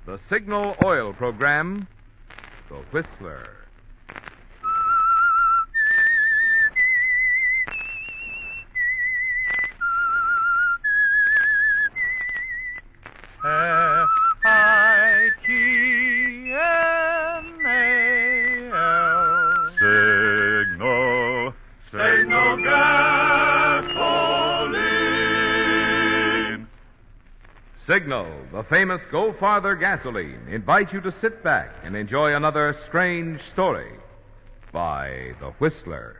The Signal Oil Program, The Whistler. F-I-T-N-A-L. Signal. Signal gasoline. Signal, the famous Go Farther gasoline, invites you to sit back and enjoy another strange story by The Whistler.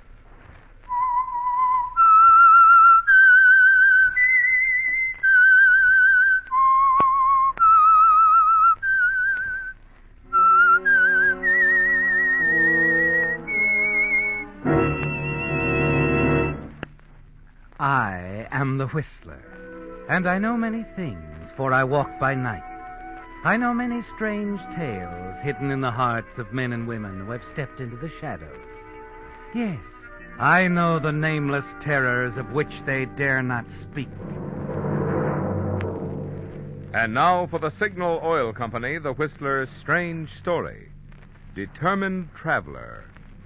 I am the Whistler, and I know many things, for I walk by night. I know many strange tales hidden in the hearts of men and women who have stepped into the shadows. Yes, I know the nameless terrors of which they dare not speak. And now for the Signal Oil Company, The Whistler's strange story, Determined Traveler.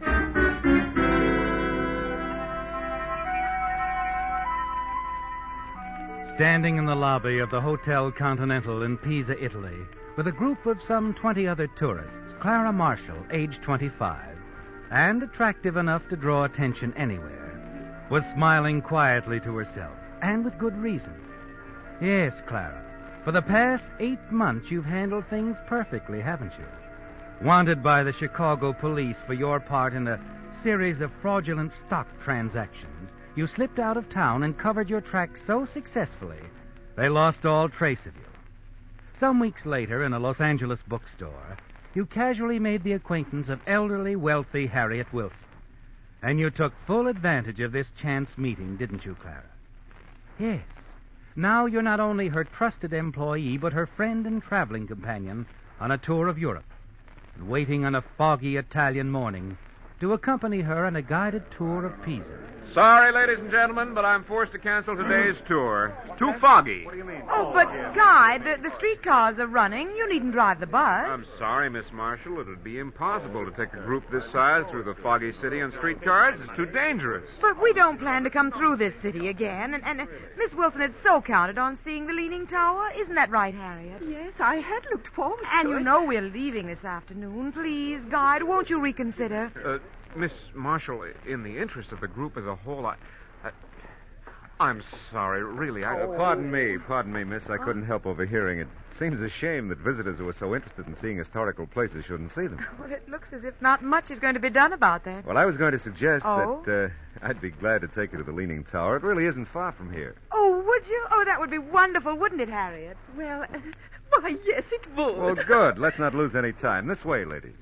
Standing in the lobby of the Hotel Continental in Pisa, Italy, with a group of some 20 other tourists, Clara Marshall, age 25, and attractive enough to draw attention anywhere, was smiling quietly to herself, and with good reason. Yes, Clara, for the past 8 months you've handled things perfectly, haven't you? Wanted by the Chicago police for your part in a series of fraudulent stock transactions, you slipped out of town and covered your tracks so successfully, they lost all trace of you. Some weeks later, in a Los Angeles bookstore, you casually made the acquaintance of elderly, wealthy Harriet Wilson. And you took full advantage of this chance meeting, didn't you, Clara? Yes. Now you're not only her trusted employee, but her friend and traveling companion on a tour of Europe, and waiting on a foggy Italian morning to accompany her on a guided tour of Pisa. Sorry, ladies and gentlemen, but I'm forced to cancel today's tour. Too foggy. What do you mean? Oh, but, Guy, the streetcars are running. You needn't drive the bus. I'm sorry, Miss Marshall. It would be impossible to take a group this size through the foggy city on streetcars. It's too dangerous. But we don't plan to come through this city again. And Miss Wilson had so counted on seeing the Leaning Tower. Isn't that right, Harriet? Yes, I had looked forward And to you it. know we're leaving this afternoon. Please, Guy, won't you reconsider? Miss Marshall, in the interest of the group as a whole, I'm sorry, really. Pardon me, miss. I couldn't help overhearing it. Seems a shame that visitors who are so interested in seeing historical places shouldn't see them. Well, it looks as if not much is going to be done about that. Well, I was going to suggest Oh? that I'd be glad to take you to the Leaning Tower. It really isn't far from here. Oh, would you? Oh, that would be wonderful, wouldn't it, Harriet? Well, why, yes, it would. Well, good. Let's not lose any time. This way, ladies.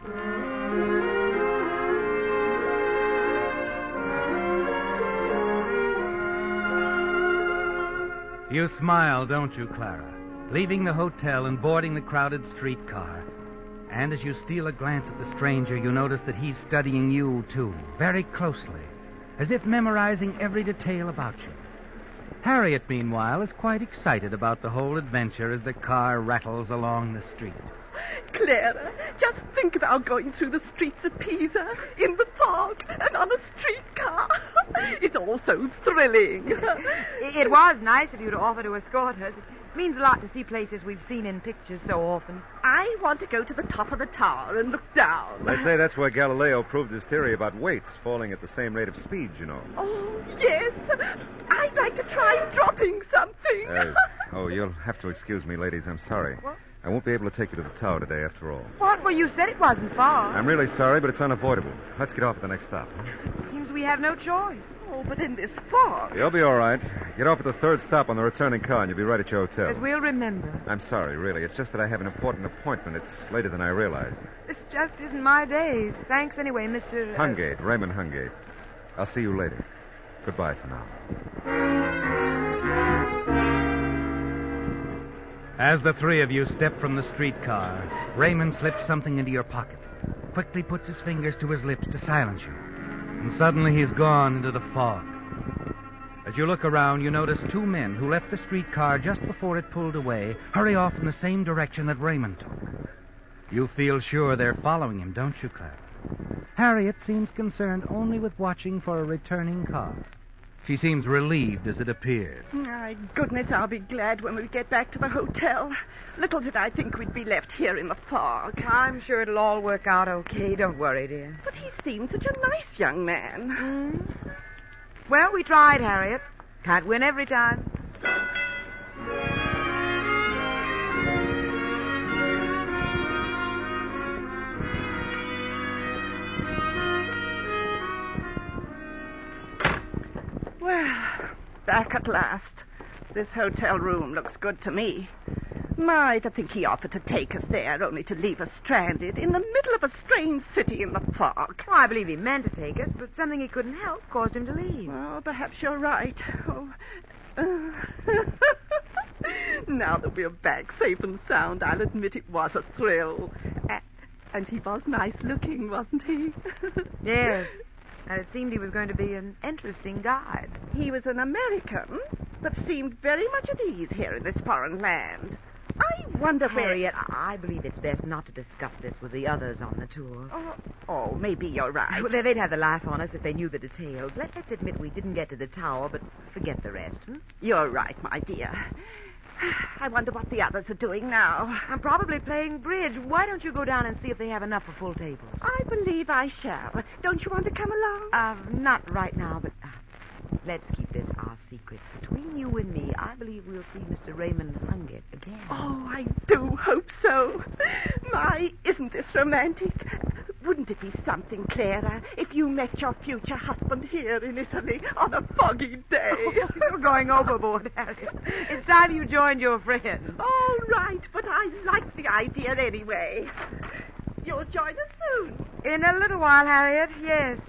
You smile, don't you, Clara? Leaving the hotel and boarding the crowded streetcar. And as you steal a glance at the stranger, you notice that he's studying you, too, very closely, as if memorizing every detail about you. Harriet, meanwhile, is quite excited about the whole adventure as the car rattles along the street. Clara, just think about going through the streets of Pisa in the fog and on a streetcar. It's all so thrilling. It was nice of you to offer to escort us. It means a lot to see places we've seen in pictures so often. I want to go to the top of the tower and look down. They say that's where Galileo proved his theory about weights falling at the same rate of speed, you know. Oh, yes. I'd like to try dropping something. You'll have to excuse me, ladies. I'm sorry. What? I won't be able to take you to the tower today, after all. What? Well, you said it wasn't far. I'm really sorry, but it's unavoidable. Let's get off at the next stop. Seems we have no choice. Oh, but in this fog. You'll be all right. Get off at the third stop on the returning car, and you'll be right at your hotel. As we'll remember. I'm sorry, really. It's just that I have an important appointment. It's later than I realized. This just isn't my day. Thanks anyway, Mr. Hungate, Raymond Hungate. I'll see you later. Goodbye for now. As the three of you step from the streetcar, Raymond slips something into your pocket, quickly puts his fingers to his lips to silence you, and suddenly he's gone into the fog. As you look around, you notice two men who left the streetcar just before it pulled away hurry off in the same direction that Raymond took. You feel sure they're following him, don't you, Clara? Harriet seems concerned only with watching for a returning car. She seems relieved as it appears. My goodness, I'll be glad when we get back to the hotel. Little did I think we'd be left here in the fog. I'm sure it'll all work out okay. Don't worry, dear. But he seemed such a nice young man. Well, we tried, Harriet. Can't win every time. Well, back at last. This hotel room looks good to me. My, to think he offered to take us there, only to leave us stranded in the middle of a strange city in the fog. Well, I believe he meant to take us, but something he couldn't help caused him to leave. Oh, perhaps you're right. Oh. Now that we're back safe and sound, I'll admit it was a thrill. And he was nice looking, wasn't he? Yes. And it seemed he was going to be an interesting guide. He was an American, but seemed very much at ease here in this foreign land. I wonder where... Harriet, I believe it's best not to discuss this with the others on the tour. Oh, maybe you're right. Well, they'd have the laugh on us if they knew the details. Let's admit we didn't get to the tower, but forget the rest. You're right, my dear. I wonder what the others are doing now. I'm probably playing bridge. Why don't you go down and see if they have enough for full tables? I believe I shall. Don't you want to come along? Not right now, but let's keep this our secret. Between you and me, I believe we'll see Mr. Raymond Hungate again. Oh, I do hope so. My, isn't this romantic? Wouldn't it be something, Clara, if you met your future husband here in Italy on a foggy day? You're going overboard, Harriet. It's time you joined your friend. All right, but I like the idea anyway. You'll join us soon. In a little while, Harriet, yes.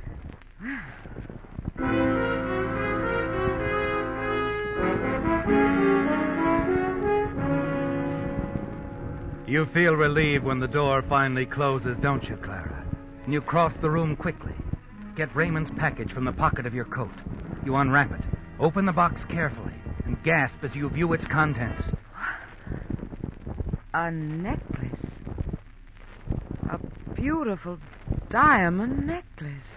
You feel relieved when the door finally closes, don't you, Clara? And you cross the room quickly. Get Raymond's package from the pocket of your coat. You unwrap it, open the box carefully, and gasp as you view its contents. A necklace. A beautiful diamond necklace.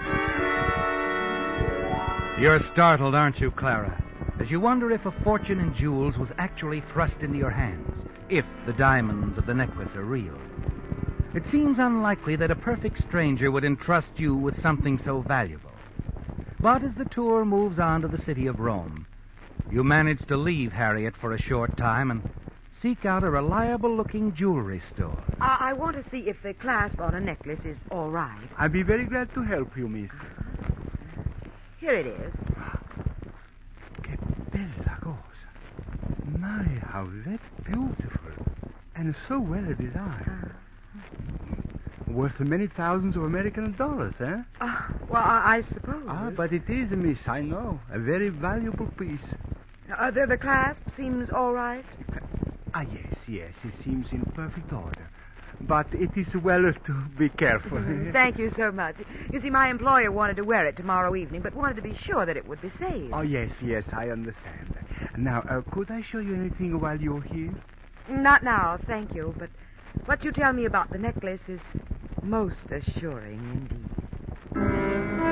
You're startled, aren't you, Clara? As you wonder if a fortune in jewels was actually thrust into your hands, if the diamonds of the necklace are real. It seems unlikely that a perfect stranger would entrust you with something so valuable. But as the tour moves on to the city of Rome, you manage to leave Harriet for a short time and seek out a reliable-looking jewelry store. I want to see if the clasp on a necklace is all right. I'll be very glad to help you, miss. Here it is. Que bella cosa. My, how that's beautiful. And so well designed. Worth many thousands of American dollars, eh? Well, I suppose. But it is, miss, I know. A very valuable piece. The clasp seems all right? Yes, it seems in perfect order. But it is well to be careful. Thank you so much. You see, my employer wanted to wear it tomorrow evening, but wanted to be sure that it would be safe. Oh, yes, I understand. Now, could I show you anything while you're here? Not now, thank you, but what you tell me about the necklace is most assuring indeed.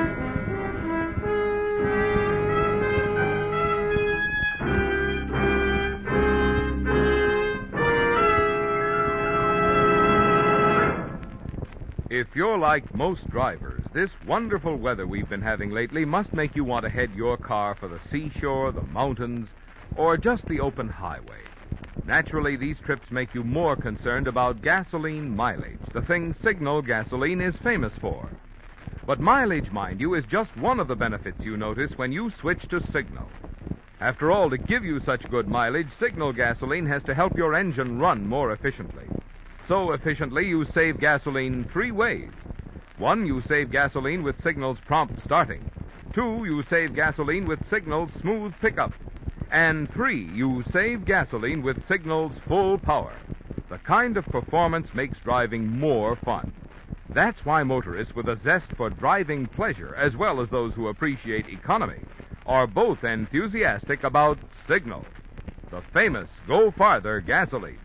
If you're like most drivers, this wonderful weather we've been having lately must make you want to head your car for the seashore, the mountains, or just the open highway. Naturally, these trips make you more concerned about gasoline mileage, the thing Signal gasoline is famous for. But mileage, mind you, is just one of the benefits you notice when you switch to Signal. After all, to give you such good mileage, Signal gasoline has to help your engine run more efficiently. So efficiently, you save gasoline 3 ways. 1, you save gasoline with Signal's prompt starting. 2, you save gasoline with Signal's smooth pickup. And 3, you save gasoline with Signal's full power. The kind of performance makes driving more fun. That's why motorists with a zest for driving pleasure, as well as those who appreciate economy, are both enthusiastic about Signal, the famous Go Farther gasoline.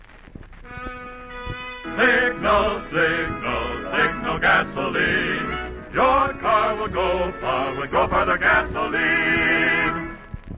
Signal, signal, signal gasoline. Your car will go far with Go Farther gasoline.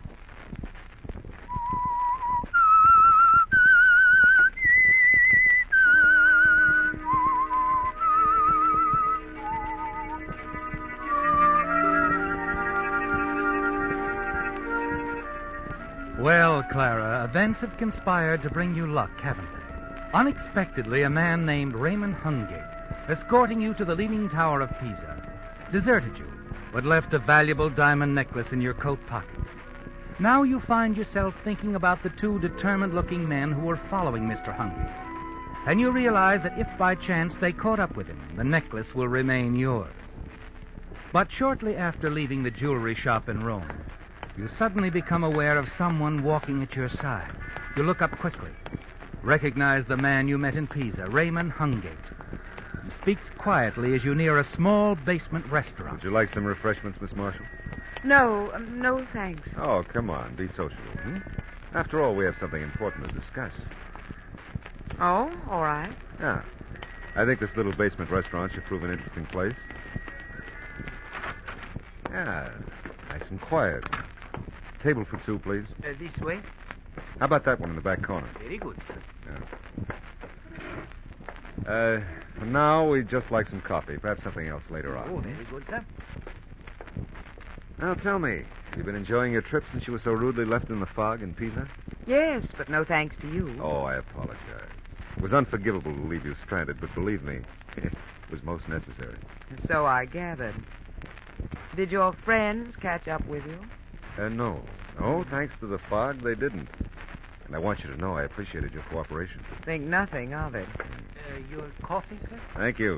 Well, Clara, events have conspired to bring you luck, haven't they? Unexpectedly, a man named Raymond Hungate, escorting you to the Leaning Tower of Pisa, deserted you, but left a valuable diamond necklace in your coat pocket. Now you find yourself thinking about the two determined-looking men who were following Mr. Hungate, and you realize that if by chance they caught up with him, the necklace will remain yours. But shortly after leaving the jewelry shop in Rome, you suddenly become aware of someone walking at your side. You look up quickly. Recognize the man you met in Pisa, Raymond Hungate. He speaks quietly as you near a small basement restaurant. Would you like some refreshments, Miss Marshall? No, thanks. Oh, come on. Be sociable. After all, we have something important to discuss. Oh, all right. Yeah. I think this little basement restaurant should prove an interesting place. Yeah, nice and quiet. Table for two, please. This way? How about that one in the back corner? Very good, sir. Yeah. For now, we'd just like some coffee. Perhaps something else later on. Oh, very good, sir. Now, tell me, you've been enjoying your trip since you were so rudely left in the fog in Pisa? Yes, but no thanks to you. Oh, I apologize. It was unforgivable to leave you stranded, but believe me, it was most necessary. So I gathered. Did your friends catch up with you? No. No, thanks to the fog, they didn't. And I want you to know I appreciated your cooperation. Think nothing of it. Your coffee, sir? Thank you.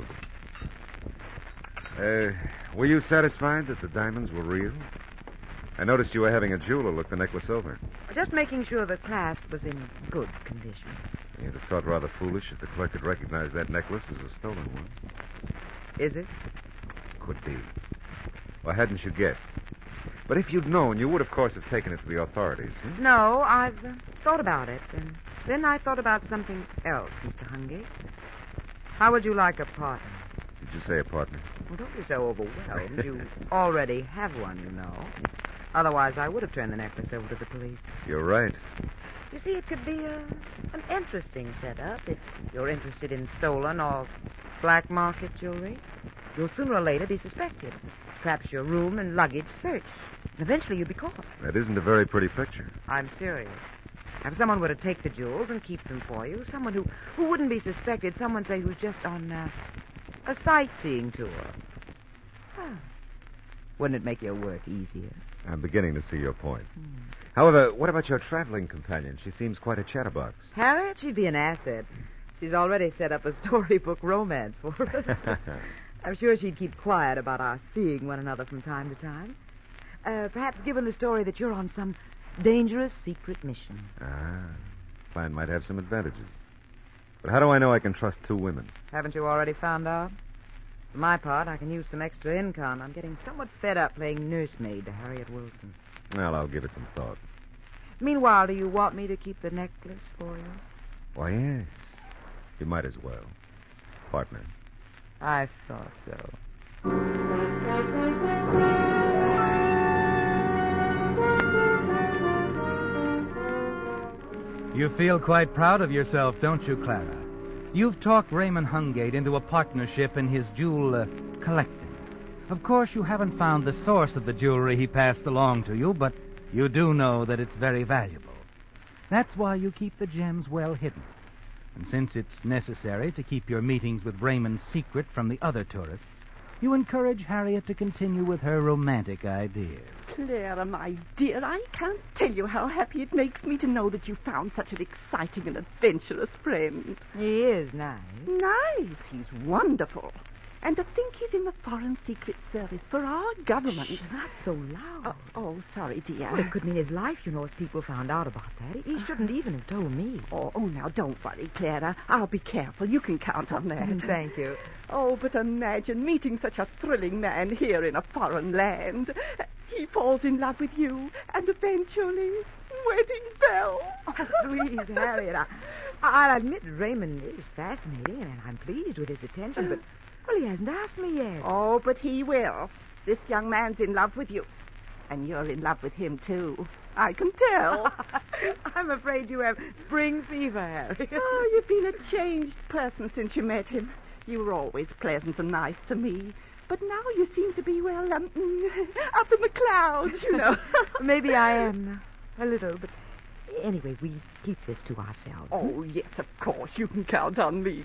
Were you satisfied that the diamonds were real? I noticed you were having a jeweler look the necklace over. Just making sure the clasp was in good condition. You'd have thought rather foolish if the clerk had recognized that necklace as a stolen one. Is it? Could be. Why hadn't you guessed? But if you'd known, you would, of course, have taken it to the authorities. No, I've thought about it. And then I thought about something else, Mr. Hungate. How would you like a partner? Did you say a partner? Well, don't be so overwhelmed. You already have one, you know. Otherwise, I would have turned the necklace over to the police. You're right. You see, it could be an interesting setup if you're interested in stolen or black market jewelry. You'll sooner or later be suspected. Perhaps your room and luggage searched. And eventually you'll be caught. That isn't a very pretty picture. I'm serious. If someone were to take the jewels and keep them for you, someone who wouldn't be suspected, someone, say, who's just on a sightseeing tour. Huh. Wouldn't it make your work easier? I'm beginning to see your point. However, what about your traveling companion? She seems quite a chatterbox. Harriet, she'd be an asset. She's already set up a storybook romance for us. I'm sure she'd keep quiet about our seeing one another from time to time. Perhaps given the story that you're on some dangerous secret mission. Plan might have some advantages. But how do I know I can trust two women? Haven't you already found out? For my part, I can use some extra income. I'm getting somewhat fed up playing nursemaid to Harriet Wilson. Well, I'll give it some thought. Meanwhile, do you want me to keep the necklace for you? Why, yes. You might as well. Partner. I thought so. You feel quite proud of yourself, don't you, Clara? You've talked Raymond Hungate into a partnership in his jewel collecting. Of course, you haven't found the source of the jewelry he passed along to you, but you do know that it's very valuable. That's why you keep the gems well hidden. And since it's necessary to keep your meetings with Raymond secret from the other tourists, you encourage Harriet to continue with her romantic ideas. Clara, my dear, I can't tell you how happy it makes me to know that you found such an exciting and adventurous friend. He is nice. Nice. He's wonderful. And to think he's in the Foreign Secret Service for our government. Shh, not so loud. Oh, sorry, dear. Well, it could mean his life, you know, if people found out about that. He shouldn't even have told me. Oh, now, don't worry, Clara. I'll be careful. You can count on that. Thank you. Oh, but imagine meeting such a thrilling man here in a foreign land. he falls in love with you, and eventually, wedding bell. Oh, please, Harriet, I'll admit Raymond is fascinating, and I'm pleased with his attention, but, well, he hasn't asked me yet. Oh, but he will. This young man's in love with you. And you're in love with him, too. I can tell. I'm afraid you have spring fever, Harriet. Oh, you've been a changed person since you met him. You were always pleasant and nice to me. But now you seem to be, well, up in the clouds, you know. Maybe I am a little, but anyway, we keep this to ourselves. Oh, yes, of course. You can count on me.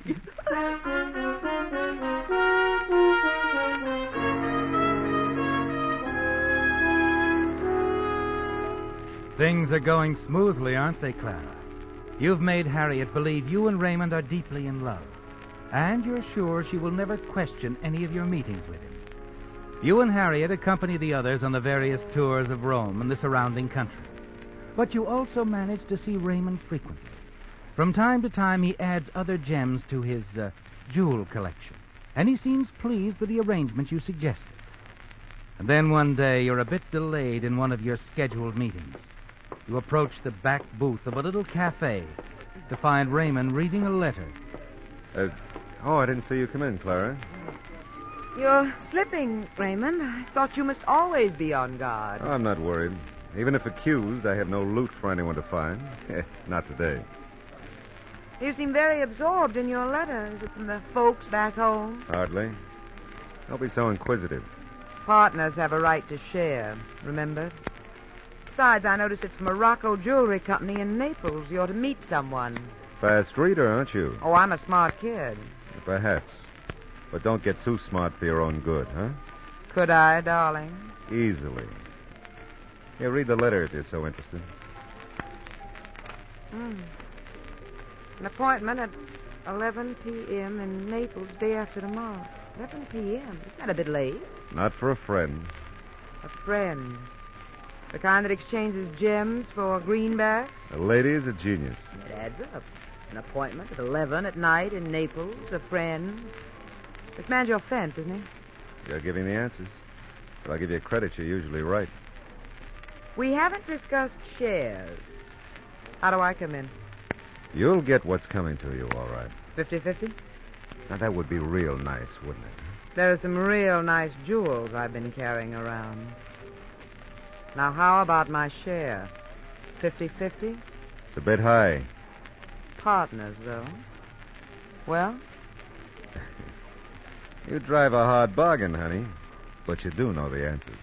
Things are going smoothly, aren't they, Clara? You've made Harriet believe you and Raymond are deeply in love. And you're sure she will never question any of your meetings with him. You and Harriet accompany the others on the various tours of Rome and the surrounding country. But you also manage to see Raymond frequently. From time to time, he adds other gems to his jewel collection. And he seems pleased with the arrangement you suggested. And then one day, you're a bit delayed in one of your scheduled meetings. You approach the back booth of a little cafe to find Raymond reading a letter. I didn't see you come in, Clara. You're slipping, Raymond. I thought you must always be on guard. Oh, I'm not worried. Even if accused, I have no loot for anyone to find. Not today. You seem very absorbed in your letter. Is it from the folks back home? Hardly. Don't be so inquisitive. Partners have a right to share, remember? Besides, I notice it's Morocco Jewelry Company in Naples. You ought to meet someone. Fast reader, aren't you? Oh, I'm a smart kid. Perhaps. But don't get too smart for your own good, huh? Could I, darling? Easily. Here, read the letter if you're so interested. An appointment at 11 p.m. in Naples day after tomorrow. 11 p.m.? Isn't that a bit late? Not for a friend. A friend. The kind that exchanges gems for greenbacks? A lady is a genius. It adds up. An appointment at 11 at night in Naples, a friend. This man's your fence, isn't he? You're giving the answers. But I'll give you credit, you're usually right. We haven't discussed shares. How do I come in? You'll get what's coming to you, all right. 50-50? Now, that would be real nice, wouldn't it? There are some real nice jewels I've been carrying around. Now, how about my share? 50-50? It's a bit high. Partners, though. Well? You drive a hard bargain, honey. But you do know the answers.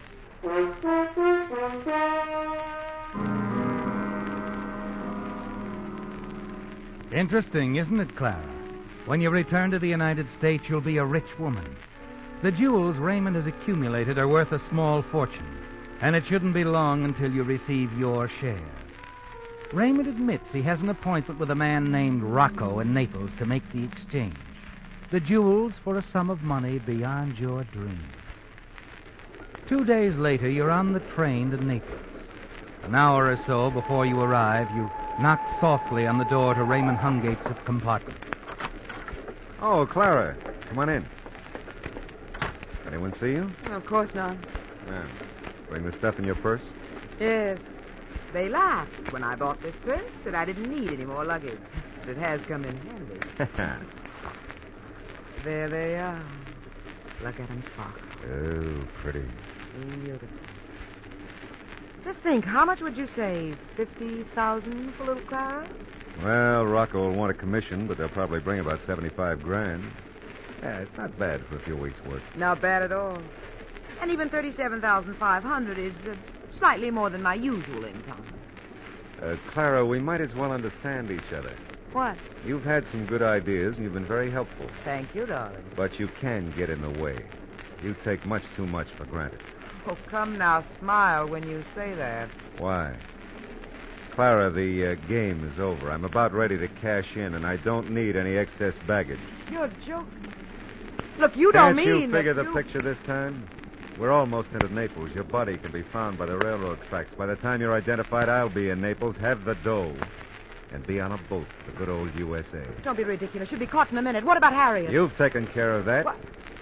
Interesting, isn't it, Clara? When you return to the United States, you'll be a rich woman. The jewels Raymond has accumulated are worth a small fortune, and it shouldn't be long until you receive your share. Raymond admits he has an appointment with a man named Rocco in Naples to make the exchange. The jewels for a sum of money beyond your dreams. 2 days later, you're on the train to Naples. An hour or so before you arrive, you knock softly on the door to Raymond Hungate's compartment. Oh, Clara, come on in. Anyone see you? Of course not. Yeah. Bring the stuff in your purse? Yes. They laughed when I bought this purse, said I didn't need any more luggage. But it has come in handy. There they are. Look at them sparkle. Oh, pretty. Beautiful. Just think, how much would you say? 50,000 for little Clara? Well, Rocco will want a commission, but they'll probably bring about 75 grand. Yeah, it's not bad for a few weeks' work. Not bad at all. And even 37,500 is slightly more than my usual income. Clara, we might as well understand each other. What? You've had some good ideas, and you've been very helpful. Thank you, darling. But you can get in the way. You take much too much for granted. Oh, come now, smile when you say that. Why? Clara, the game is over. I'm about ready to cash in, and I don't need any excess baggage. You're joking. Look, you don't mean Can't you figure that the picture this time? We're almost into Naples. Your body can be found by the railroad tracks. By the time you're identified, I'll be in Naples, have the dough, and be on a boat to the good old USA. Don't be ridiculous. You'll be caught in a minute. What about Harriet? You've taken care of that. What?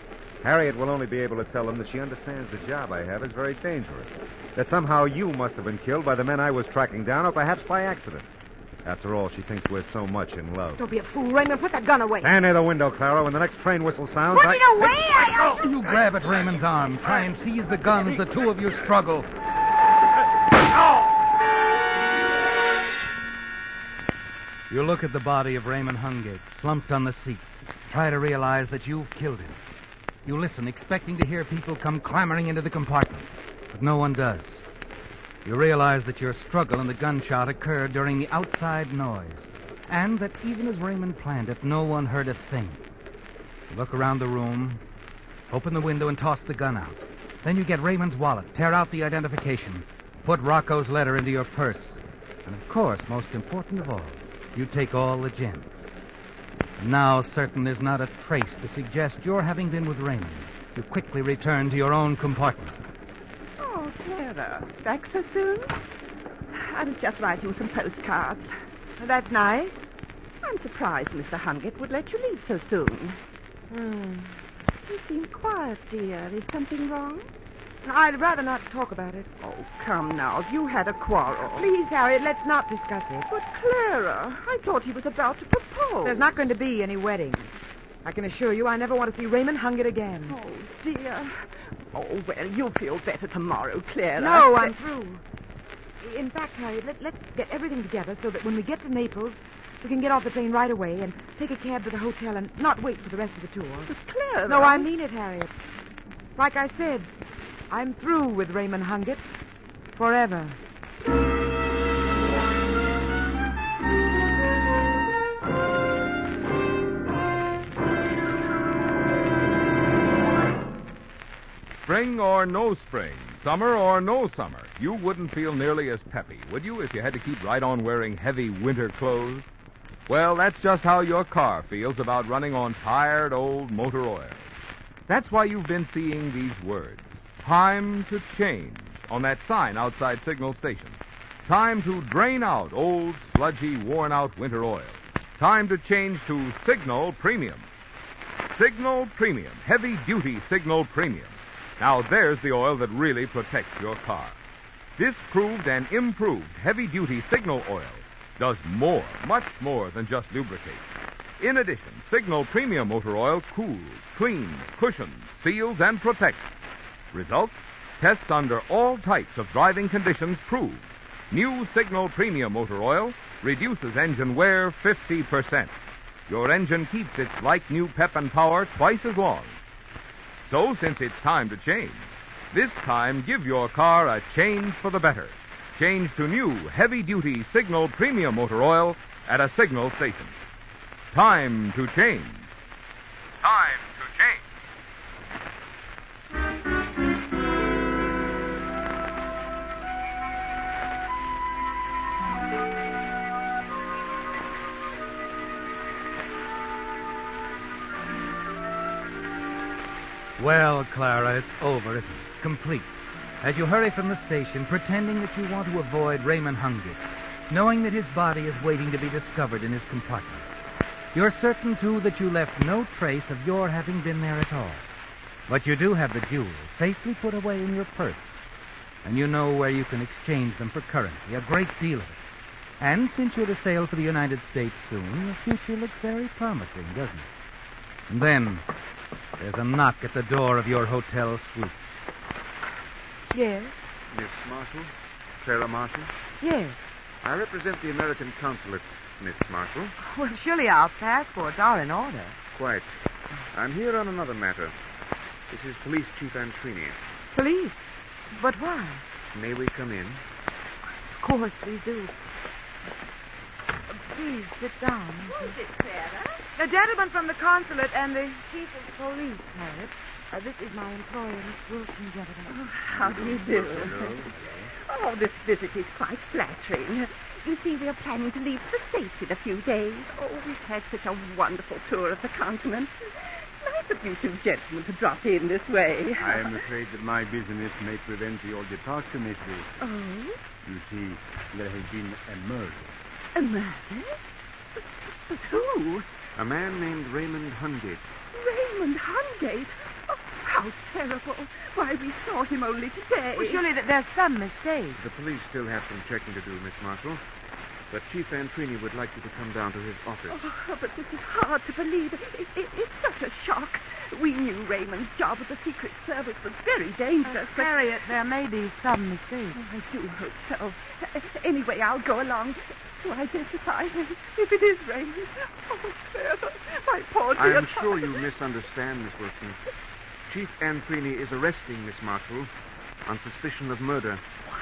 Harriet will only be able to tell them that she understands the job I have is very dangerous. That somehow you must have been killed by the men I was tracking down, or perhaps by accident. After all, she thinks we're so much in love. Don't be a fool, Raymond. Put that gun away. Stand near the window, Clara. When the next train whistle sounds, Put it away! You grab at Raymond's arm. Try and seize the gun as the two of you struggle. You look at the body of Raymond Hungate, slumped on the seat. Try to realize that you've killed him. You listen, expecting to hear people come clamoring into the compartment. But no one does. You realize that your struggle and the gunshot occurred during the outside noise. And that even as Raymond planned it, no one heard a thing. You look around the room, open the window and toss the gun out. Then you get Raymond's wallet, tear out the identification, put Rocco's letter into your purse. And of course, most important of all, you take all the gems. Now, certain there's not a trace to suggest you're having been with Raymond, you quickly return to your own compartment. Oh, Clara. Back so soon? I was just writing some postcards. That's nice. I'm surprised Mr. Hungate would let you leave so soon. You seem quiet, dear. Is something wrong? I'd rather not talk about it. Oh, come now. You had a quarrel. Please, Harriet, let's not discuss it. But, Clara, I thought he was about to propose. There's not going to be any wedding. I can assure you I never want to see Raymond Hungate again. Oh, dear. Oh, well, you'll feel better tomorrow, Clara. No, I'm through. In fact, Harriet, let's get everything together so that when we get to Naples, we can get off the train right away and take a cab to the hotel and not wait for the rest of the tour. But, Clara... No, I mean it, Harriet. Like I said, I'm through with Raymond Hungate. Forever. Spring or no spring, summer or no summer, you wouldn't feel nearly as peppy, would you, if you had to keep right on wearing heavy winter clothes? Well, that's just how your car feels about running on tired old motor oil. That's why you've been seeing these words. Time to change on that sign outside Signal Station. Time to drain out old, sludgy, worn-out winter oil. Time to change to Signal Premium. Signal Premium, heavy-duty Signal Premium. Now, there's the oil that really protects your car. This proved and improved heavy-duty Signal oil does more, much more than just lubricate. In addition, Signal Premium motor oil cools, cleans, cushions, seals, and protects. Result? Tests under all types of driving conditions prove. New Signal Premium motor oil reduces engine wear 50%. Your engine keeps its like-new pep and power twice as long. So, since it's time to change, this time give your car a change for the better. Change to new heavy-duty Signal Premium motor oil at a Signal station. Time to change. Time to change. Well, Clara, it's over, isn't it? Complete. As you hurry from the station, pretending that you want to avoid Raymond Hungate, knowing that his body is waiting to be discovered in his compartment. You're certain, too, that you left no trace of your having been there at all. But you do have the jewels safely put away in your purse. And you know where you can exchange them for currency, a great deal of it. And since you're to sail for the United States soon, the future looks very promising, doesn't it? And then there's a knock at the door of your hotel suite. Yes? Miss Marshall? Clara Marshall? Yes. I represent the American consulate, Miss Marshall. Well, surely our passports are in order. Quite. I'm here on another matter. This is Police Chief Antrini. Police? But why? May we come in? Of course, we do. Please, sit down. Who's it, Clara? The gentleman from the consulate and the chief of police, Harriet. This is my employer, Miss Wilson, gentlemen. Oh, how do you do? Oh, this visit is quite flattering. You see, we're planning to leave for the States in a few days. Oh, we've had such a wonderful tour of the continent. Nice of you two gentlemen to drop in this way. I am afraid that my business may prevent your departure, Miss Wilson. Oh? You see, there has been a murder. A murder? But who? A man named Raymond Hungate. Raymond Hungate? Oh, How terrible. Why, we saw him only today. Well, surely there's some mistake. The police still have some checking to do, Miss Marshall. But Chief Antrini would like you to come down to his office. Oh, but this is hard to believe. It's such a shock. We knew Raymond's job with the Secret Service was very dangerous. But Harriet, there may be some mistake. Oh, I do hope so. Anyway, I'll go along to identify him. If it is Raymond. Oh, Sarah, my poor dear I'm child. sure you misunderstand, Miss Wilson. Chief Antrini is arresting Miss Marshall on suspicion of murder.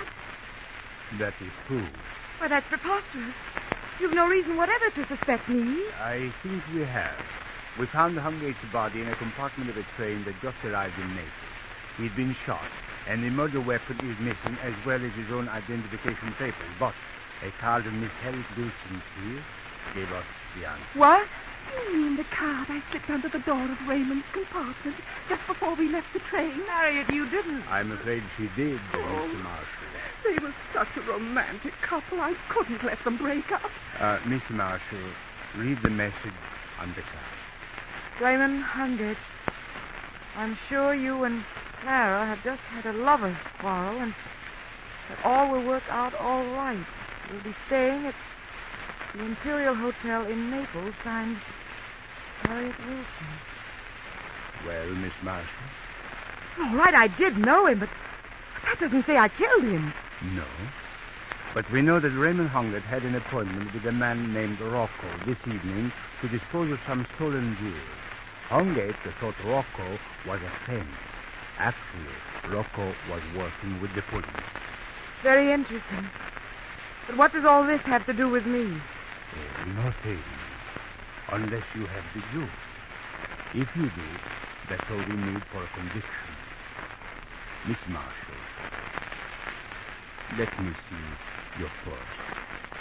That is true. Well, that's preposterous. You've no reason whatever to suspect me. I think we have. We found Hungate's body in a compartment of a train that just arrived in Naples. He'd been shot, and the murder weapon is missing, as well as his own identification papers. But a card of Miss Harriet Wilson's here gave us the answer. What? You mean the card I slipped under the door of Raymond's compartment just before we left the train? Harriet, you didn't. I'm afraid she did, Mr. Marshall. They were such a romantic couple. I couldn't let them break up. Mr. Marshall, read the message on the card. Raymond Hungate, I'm sure you and Clara have just had a lover's quarrel and that all will work out all right. You'll be staying at the Imperial Hotel in Naples, signed Harriet Wilson. Well, Miss Marshall? All right, I did know him, but that doesn't say I killed him. No. But we know that Raymond Hungate had an appointment with a man named Rocco this evening to dispose of some stolen jewels. Hungate thought Rocco was a friend. Actually, Rocco was working with the police. Very interesting. But what does all this have to do with me? Nothing. Unless you have the jewels. If you do, that's all we need for a conviction. Miss Marshall, let me see your purse.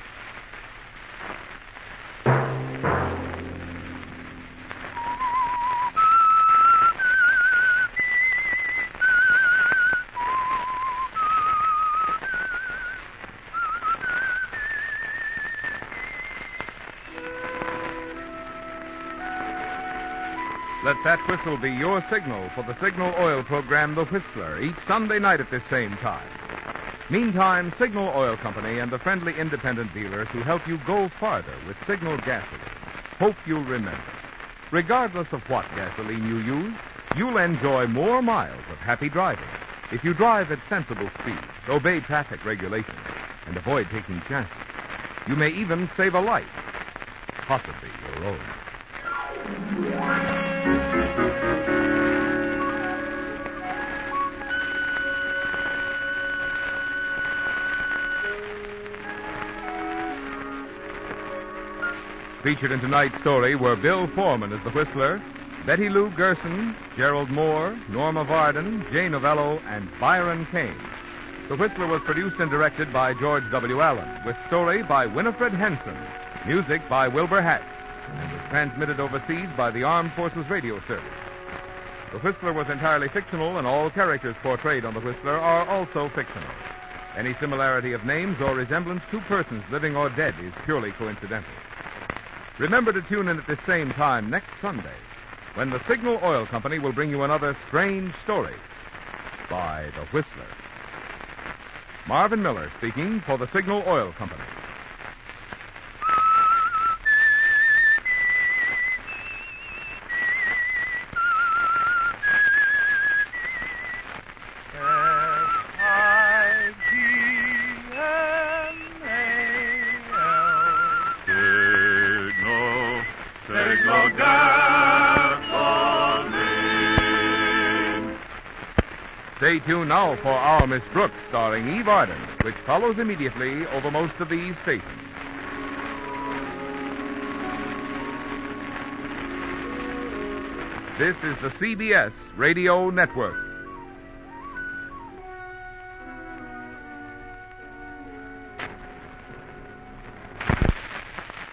Let that whistle be your signal for the Signal Oil program, The Whistler, each Sunday night at this same time. Meantime, Signal Oil Company and the friendly independent dealers who help you go farther with Signal gasoline hope you'll remember. Regardless of what gasoline you use, you'll enjoy more miles of happy driving if you drive at sensible speeds, obey traffic regulations, and avoid taking chances. You may even save a life, possibly your own. Featured in tonight's story were Bill Foreman as the Whistler, Betty Lou Gerson, Gerald Moore, Norma Varden, Jane Novello, and Byron Kane. The Whistler was produced and directed by George W. Allen, with story by Winifred Henson, music by Wilbur Hatch, and was transmitted overseas by the Armed Forces Radio Service. The Whistler was entirely fictional, and all characters portrayed on The Whistler are also fictional. Any similarity of names or resemblance to persons living or dead is purely coincidental. Remember to tune in at this same time next Sunday, when the Signal Oil Company will bring you another strange story by The Whistler. Marvin Miller speaking for the Signal Oil Company. Stay tuned now for Our Miss Brooks, starring Eve Arden, which follows immediately over most of these stations. This is the CBS Radio Network.